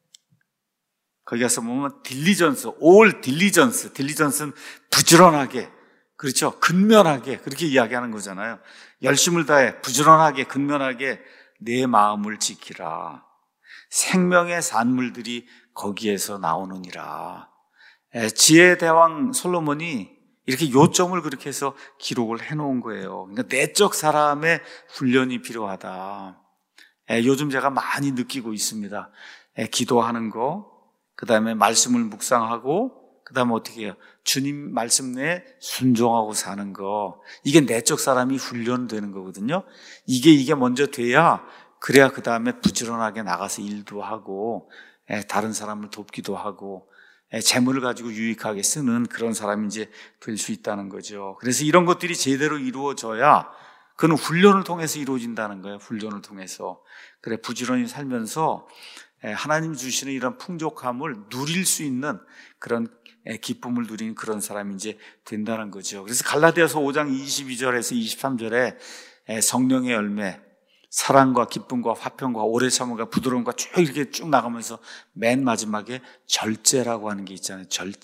거기 가서 보면 딜리전스, all 딜리전스는 부지런하게, 그렇죠? 근면하게 그렇게 이야기하는 거잖아요. 열심을 다해 부지런하게 근면하게 내 마음을 지키라. 생명의 산물들이 거기에서 나오느니라. 지혜의 대왕 솔로몬이 이렇게 요점을 그렇게 해서 기록을 해놓은 거예요. 그러니까 내적 사람의 훈련이 필요하다. 요즘 제가 많이 느끼고 있습니다. 기도하는 거, 그 다음에 말씀을 묵상하고, 그 다음에 어떻게 해요? 주님 말씀 내에 순종하고 사는 거. 이게 내적 사람이 훈련되는 거거든요. 이게 먼저 돼야, 그래야 그 다음에 부지런하게 나가서 일도 하고, 다른 사람을 돕기도 하고, 재물을 가지고 유익하게 쓰는 그런 사람이 이제 될 수 있다는 거죠. 그래서 이런 것들이 제대로 이루어져야 그는 훈련을 통해서 이루어진다는 거예요. 훈련을 통해서. 그래, 부지런히 살면서 하나님 주시는 이런 풍족함을 누릴 수 있는 그런 기쁨을 누리는 그런 사람이 이제 된다는 거죠. 그래서 갈라디아서 5장 22절에서 23절에 성령의 열매, 사랑과 기쁨과 화평과 오래 참음과 부드러움과 쭉 이렇게 쭉 나가면서 맨 마지막에 절제라고 하는 게 있잖아요.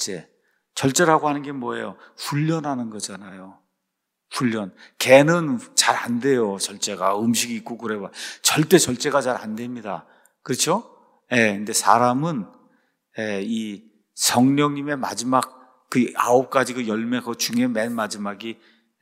절제라고 하는 게 뭐예요? 훈련하는 거잖아요. 훈련. 개는 잘 안 돼요. 절제가. 음식이 있고 그래봐. 절대 절제가 잘 안 됩니다. 그렇죠? 근데 사람은 이 성령님의 마지막 그 9가지 그 열매 그 중에 맨 마지막이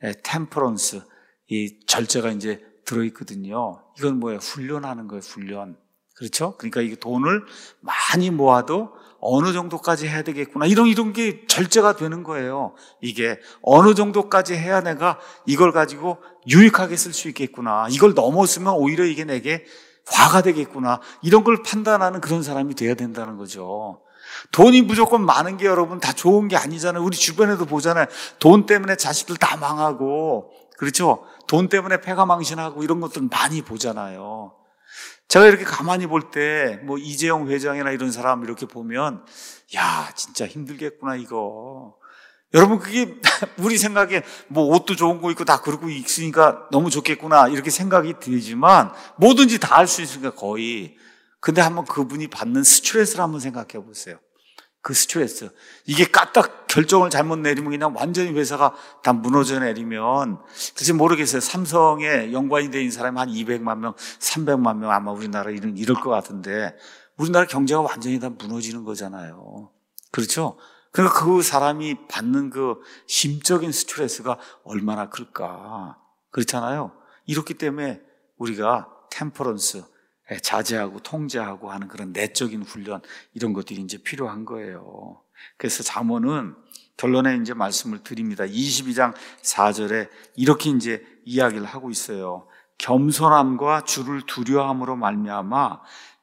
템퍼런스, 이 절제가 이제 들어있거든요. 이건 뭐예요? 훈련하는 거예요. 훈련. 그렇죠? 그러니까 이게 돈을 많이 모아도 어느 정도까지 해야 되겠구나. 이런 게 절제가 되는 거예요. 이게 어느 정도까지 해야 내가 이걸 가지고 유익하게 쓸 수 있겠구나. 이걸 넘었으면 오히려 이게 내게 화가 되겠구나. 이런 걸 판단하는 그런 사람이 돼야 된다는 거죠. 돈이 무조건 많은 게 여러분 다 좋은 게 아니잖아요. 우리 주변에도 보잖아요. 돈 때문에 자식들 다 망하고, 그렇죠? 돈 때문에 패가 망신하고 이런 것들 많이 보잖아요. 제가 이렇게 가만히 볼 때, 뭐, 이재용 회장이나 이런 사람 이렇게 보면, 야, 진짜 힘들겠구나, 이거. 여러분, 그게 우리 생각에 뭐 옷도 좋은 거 입고 다 그러고 있으니까 너무 좋겠구나, 이렇게 생각이 들지만, 뭐든지 다 할 수 있으니까 거의. 근데 한번 그분이 받는 스트레스를 한번 생각해 보세요. 그 스트레스. 이게 까딱 결정을 잘못 내리면 그냥 완전히 회사가 다 무너져 내리면, 글쎄 모르겠어요. 삼성에 연관이 된 사람이 한 200만 명, 300만 명 아마 우리나라 이럴 것 같은데, 우리나라 경제가 완전히 다 무너지는 거잖아요. 그렇죠? 그러니까 그 사람이 받는 그 심적인 스트레스가 얼마나 클까. 그렇잖아요. 이렇기 때문에 우리가 템퍼런스, 자제하고 통제하고 하는 그런 내적인 훈련, 이런 것들이 이제 필요한 거예요. 그래서 잠언은 결론에 이제 말씀을 드립니다. 22장 4절에 이렇게 이제 이야기를 하고 있어요. 겸손함과 주를 두려움으로 말미암아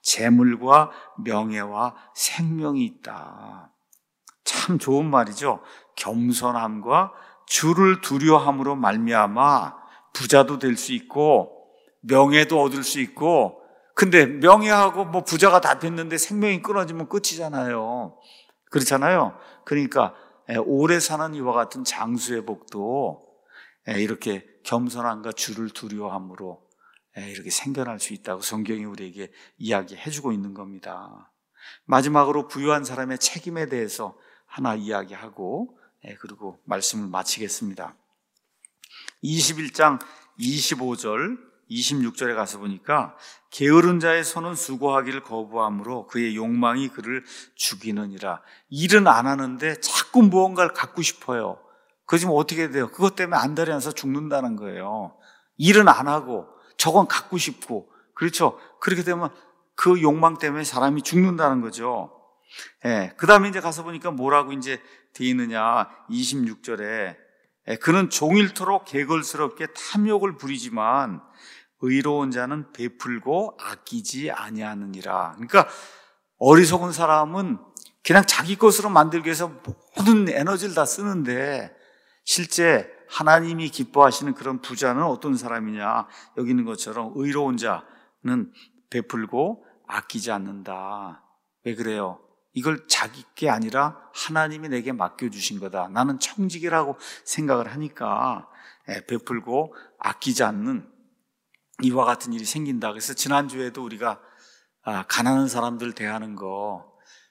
재물과 명예와 생명이 있다. 참 좋은 말이죠. 겸손함과 주를 두려움으로 말미암아 부자도 될 수 있고 명예도 얻을 수 있고, 근데 명예하고 뭐 부자가 다 됐는데 생명이 끊어지면 끝이잖아요. 그렇잖아요. 그러니까 오래 사는 이와 같은 장수의 복도 이렇게 겸손함과 주를 두려움으로 이렇게 생겨날 수 있다고 성경이 우리에게 이야기해주고 있는 겁니다. 마지막으로 부유한 사람의 책임에 대해서 하나 이야기하고 그리고 말씀을 마치겠습니다. 21장 25절 26절에 가서 보니까 게으른 자의 손은 수고하기를 거부함으로 그의 욕망이 그를 죽이느니라. 일은 안 하는데 자꾸 무언가를 갖고 싶어요. 그러면 어떻게 돼요? 그것 때문에 안달이 나서 죽는다는 거예요. 일은 안 하고 저건 갖고 싶고, 그렇죠? 그렇게 되면 그 욕망 때문에 사람이 죽는다는 거죠. 그 다음에 이제 가서 보니까 뭐라고 이제 되어 있느냐. 26절에 그는 종일토록 개걸스럽게 탐욕을 부리지만 의로운 자는 베풀고 아끼지 아니하느니라. 그러니까 어리석은 사람은 그냥 자기 것으로 만들기 위해서 모든 에너지를 다 쓰는데, 실제 하나님이 기뻐하시는 그런 부자는 어떤 사람이냐. 여기 있는 것처럼 의로운 자는 베풀고 아끼지 않는다. 왜 그래요? 이걸 자기 게 아니라 하나님이 내게 맡겨주신 거다. 나는 청직이라고 생각을 하니까 베풀고 아끼지 않는 이와 같은 일이 생긴다. 그래서 지난주에도 우리가 가난한 사람들 대하는 거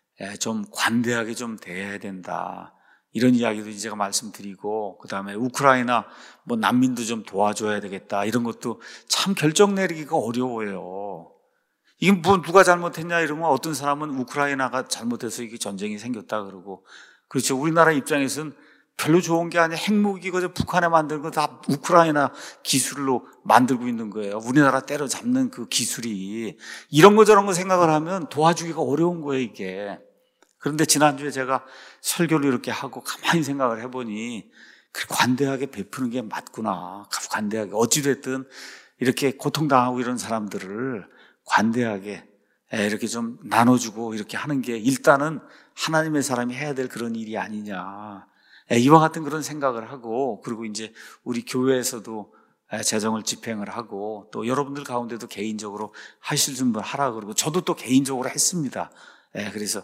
좀 관대하게 좀 대해야 된다, 이런 이야기도 제가 말씀드리고, 그 다음에 우크라이나 뭐 난민도 좀 도와줘야 되겠다, 이런 것도 참 결정 내리기가 어려워요. 이게 뭐 누가 잘못했냐 이러면 어떤 사람은 우크라이나가 잘못해서 이게 전쟁이 생겼다 그러고, 그렇죠. 우리나라 입장에서는 별로 좋은 게 아니라 핵무기 그저 북한에 만든 거 다 우크라이나 기술로 만들고 있는 거예요. 우리나라 때려잡는 그 기술이. 이런 거 저런 거 생각을 하면 도와주기가 어려운 거예요, 이게. 그런데 지난주에 제가 설교를 이렇게 하고 가만히 생각을 해보니 관대하게 베푸는 게 맞구나. 관대하게. 어찌됐든 이렇게 고통당하고 이런 사람들을 관대하게 이렇게 좀 나눠주고 이렇게 하는 게 일단은 하나님의 사람이 해야 될 그런 일이 아니냐. 이와 같은 그런 생각을 하고, 그리고 이제 우리 교회에서도 재정을 집행을 하고, 또 여러분들 가운데도 개인적으로 하실 분 하라 그러고, 저도 또 개인적으로 했습니다. 그래서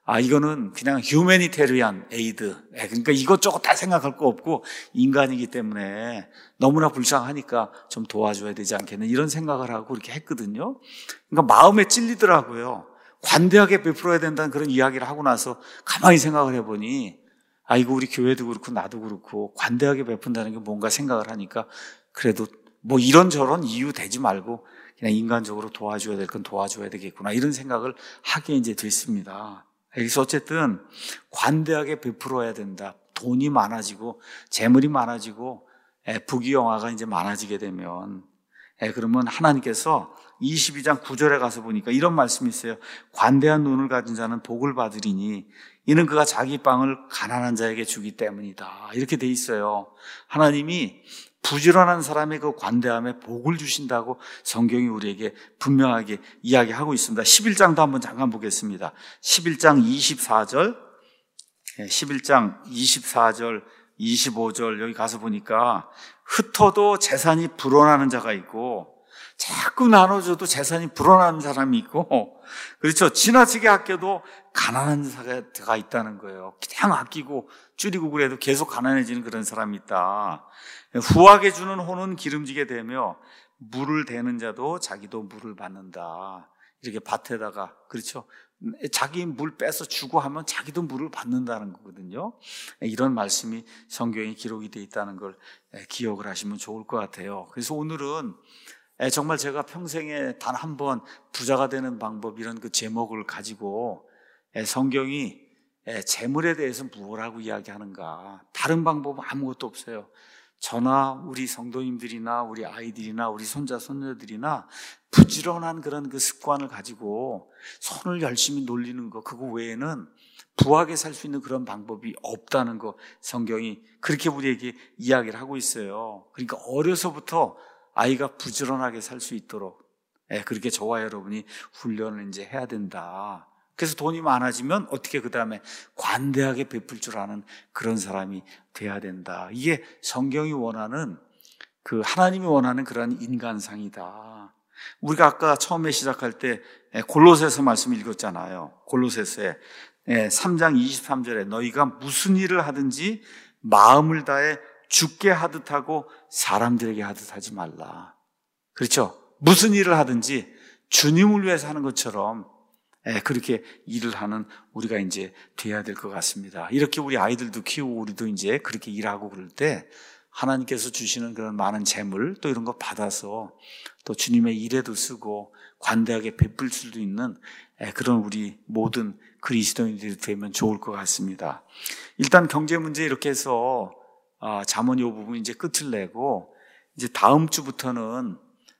이거는 그냥 휴메니테리안 에이드. 그러니까 이것저것 다 생각할 거 없고 인간이기 때문에 너무나 불쌍하니까 좀 도와줘야 되지 않겠나 이런 생각을 하고 이렇게 했거든요. 그러니까 마음에 찔리더라고요. 관대하게 베풀어야 된다는 그런 이야기를 하고 나서 가만히 생각을 해보니 이거 우리 교회도 그렇고 나도 그렇고 관대하게 베푼다는 게 뭔가 생각을 하니까 그래도 뭐 이런저런 이유 대지 말고 그냥 인간적으로 도와줘야 될 건 도와줘야 되겠구나 이런 생각을 하게 이제 됐습니다. 그래서 어쨌든 관대하게 베풀어야 된다. 돈이 많아지고 재물이 많아지고 부귀영화가 이제 많아지게 되면 그러면 하나님께서 22장 9절에 가서 보니까 이런 말씀이 있어요. 관대한 눈을 가진 자는 복을 받으리니 이는 그가 자기 빵을 가난한 자에게 주기 때문이다. 이렇게 돼 있어요. 하나님이 부지런한 사람의 그 관대함에 복을 주신다고 성경이 우리에게 분명하게 이야기하고 있습니다. 11장도 한번 잠깐 보겠습니다. 11장 24절, 11장 24절, 25절 여기 가서 보니까 흩어도 재산이 불어나는 자가 있고 자꾸 나눠줘도 재산이 불어나는 사람이 있고 그렇죠. 지나치게 아껴도 가난한 자가 있다는 거예요. 그냥 아끼고 줄이고 그래도 계속 가난해지는 그런 사람이 있다. 후하게 주는 호는 기름지게 되며 물을 대는 자도 자기도 물을 받는다. 이렇게 밭에다가 그렇죠. 자기 물 빼서 주고 하면 자기도 물을 받는다는 거거든요. 이런 말씀이 성경에 기록이 되어 있다는 걸 기억을 하시면 좋을 것 같아요. 그래서 오늘은 정말 제가 평생에 단 한 번 부자가 되는 방법 이런 그 제목을 가지고 성경이 재물에 대해서 무엇라고 이야기하는가 다른 방법은 아무것도 없어요. 저나 우리 성도님들이나 우리 아이들이나 우리 손자 손녀들이나 부지런한 그런 그 습관을 가지고 손을 열심히 놀리는 거 그거 외에는 부하게 살 수 있는 그런 방법이 없다는 거 성경이 그렇게 우리에게 이야기를 하고 있어요. 그러니까 어려서부터 아이가 부지런하게 살 수 있도록 그렇게 저와 여러분이 훈련을 이제 해야 된다. 그래서 돈이 많아지면 어떻게 그 다음에 관대하게 베풀 줄 아는 그런 사람이 돼야 된다. 이게 성경이 원하는 그 하나님이 원하는 그런 인간상이다. 우리가 아까 처음에 시작할 때 골로새서 말씀 읽었잖아요. 골로새서에 3장 23절에 너희가 무슨 일을 하든지 마음을 다해 주께 하듯 하고 사람들에게 하듯 하지 말라. 그렇죠? 무슨 일을 하든지 주님을 위해서 하는 것처럼 그렇게 일을 하는 우리가 이제 돼야 될 것 같습니다. 이렇게 우리 아이들도 키우고 우리도 이제 그렇게 일하고 그럴 때 하나님께서 주시는 그런 많은 재물 또 이런 거 받아서 또 주님의 일에도 쓰고 관대하게 베풀 수도 있는 그런 우리 모든 그리스도인들이 되면 좋을 것 같습니다. 일단 경제 문제 이렇게 해서 잠언 이 부분 이제 끝을 내고 이제 다음 주부터는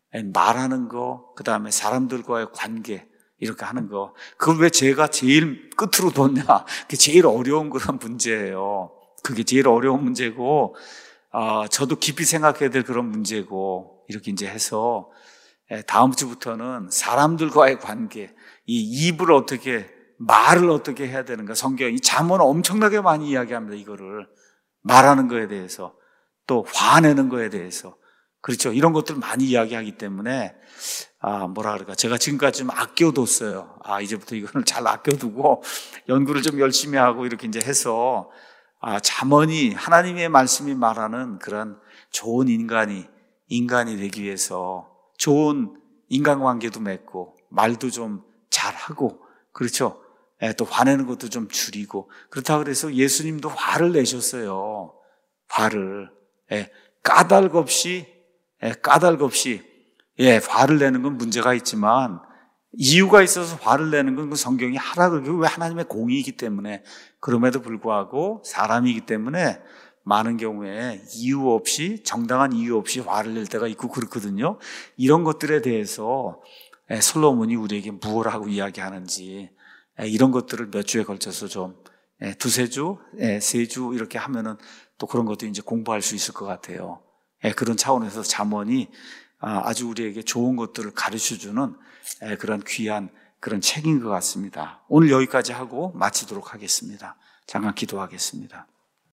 말하는 거, 그 다음에 사람들과의 관계 이렇게 하는 거. 그걸 왜 제가 제일 끝으로 뒀냐? 그게 제일 어려운 그런 문제예요. 그게 제일 어려운 문제고, 저도 깊이 생각해야 될 그런 문제고 이렇게 이제 해서 다음 주부터는 사람들과의 관계, 이 입을 어떻게 말을 어떻게 해야 되는가. 성경이 잠언 엄청나게 많이 이야기합니다. 이거를 말하는 거에 대해서 또 화내는 거에 대해서 그렇죠. 이런 것들 많이 이야기하기 때문에 뭐라 그럴까. 제가 지금까지 좀 아껴뒀어요. 이제부터 이거를 잘 아껴두고 연구를 좀 열심히 하고 이렇게 이제 해서 잠언이 하나님의 말씀이 말하는 그런 좋은 인간이 되기 위해서 좋은 인간관계도 맺고 말도 좀 잘하고 그렇죠. 또 화내는 것도 좀 줄이고 그렇다고 그래서 예수님도 화를 내셨어요. 화를 까닭 없이 화를 내는 건 문제가 있지만 이유가 있어서 화를 내는 건 그 성경이 하라 그러고 왜 하나님의 공의이기 때문에 그럼에도 불구하고 사람이기 때문에 많은 경우에 이유 없이 정당한 이유 없이 화를 낼 때가 있고 그렇거든요. 이런 것들에 대해서 솔로몬이 우리에게 무엇을 하고 이야기하는지 이런 것들을 몇 주에 걸쳐서 좀 두세 주, 세 주 이렇게 하면은 또 그런 것도 이제 공부할 수 있을 것 같아요. 그런 차원에서 잠언이 아주 우리에게 좋은 것들을 가르쳐주는 그런 귀한 그런 책인 것 같습니다. 오늘 여기까지 하고 마치도록 하겠습니다. 잠깐 기도하겠습니다.